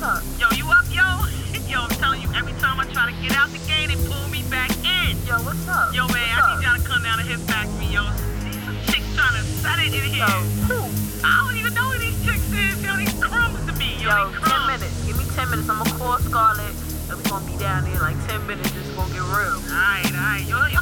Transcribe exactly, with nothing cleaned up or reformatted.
up? Yo, you up, yo? Yo, I'm telling you, every time I try to get out the game, they pull me back in. Yo, what's up? Yo, man, what's I up? need y'all to come down to his factory, yo. See some chicks trying to set it in here. Yo, who? I don't even know who these chicks is. Yo, these crumbs to me. Yo, Yo, these ten crumbs. minutes. Give me ten minutes. I'm gonna call Scarlett, and we gonna be down there in like ten minutes. It's gonna get real. Alright, alright. Yo,